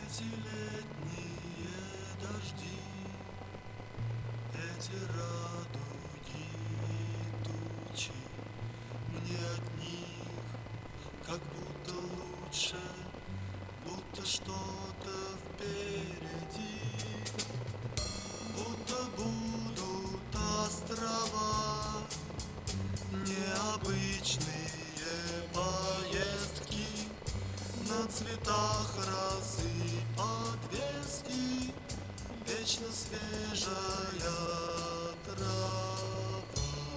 Эти летние дожди, эти радуги и тучи, мне от них как будто лучше, будто что-то впереди, будто будут острова, необычные поездки, на цветах розы подвески, вечно свежая трава.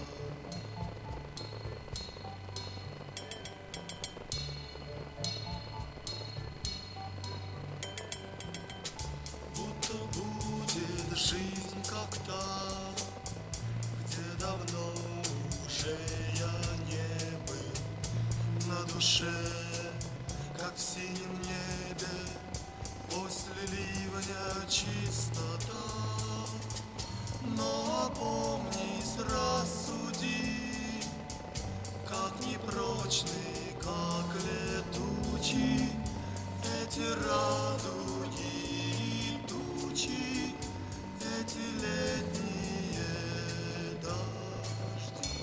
Будто будет жизнь как та, где давно уже я не был, на душе как в синем небе после ливня чистота. Но опомнись, рассуди, как непрочны, как летучи эти радуги и тучи, эти летние дожди.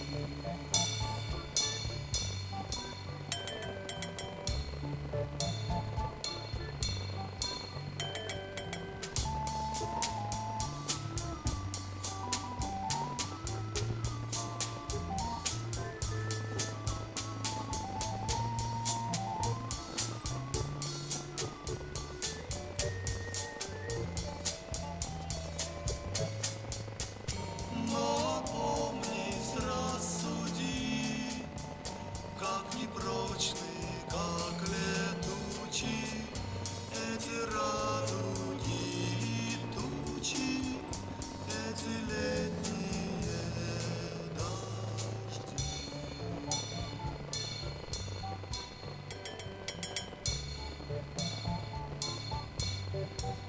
Но помнись, рассуди, как непрочны, как летучи эти радуги и тучи, эти летние дожди.